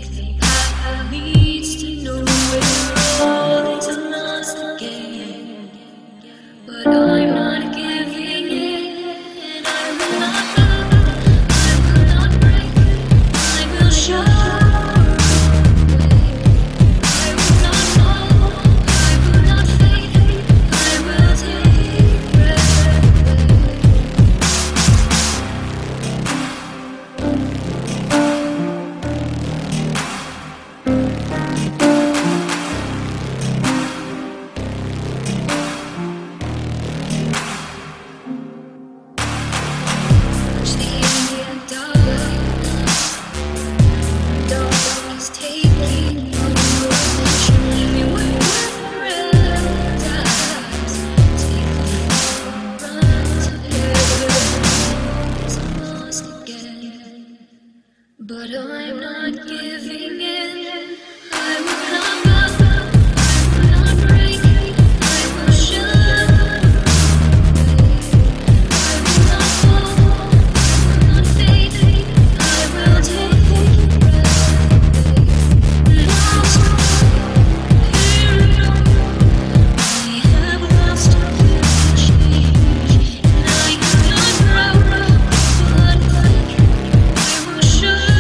Needs to know where all is lost again, but I'm not giving in. I will not go, I will not break, I will show. I will not fall, I will not fade, I will take breath. But I'm not giving in. I will not go, I will not break, I will shut. I will not fall, I will not fade, I will take breath. Lost, here alone, I have lost the change, and I cannot grow, but I will shut.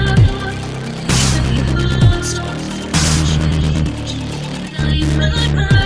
I'm not